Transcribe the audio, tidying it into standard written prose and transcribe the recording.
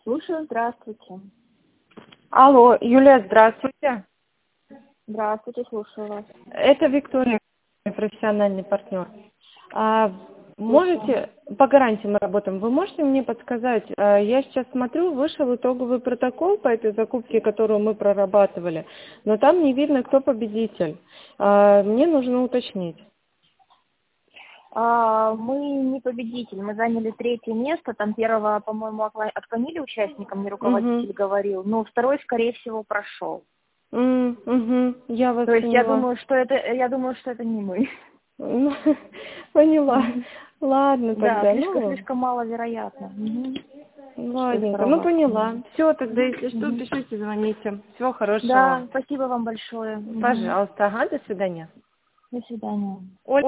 Слушаю, здравствуйте. Алло, Юлия, здравствуйте. Здравствуйте, слушаю вас. Это Виктория, профессиональный партнер. Слушаю. Можете, по гарантии мы работаем, вы можете мне подсказать, я сейчас смотрю, вышел итоговый протокол по этой закупке, которую мы прорабатывали, но там не видно, кто победитель. Мне нужно уточнить. Мы не победитель, мы заняли 3-е место, там первого, по-моему, отклонили участникам, мне руководитель говорил, но второй, скорее всего, прошел. Я вас То есть я поняла. думаю, что это не мы. Поняла. Ладно Да, тогда, слишком маловероятно. ладненько, поняла. Все, тогда, если что, пишите, звоните. Всего хорошего. Да, спасибо вам большое. Пожалуйста, до свидания. До свидания. Оль-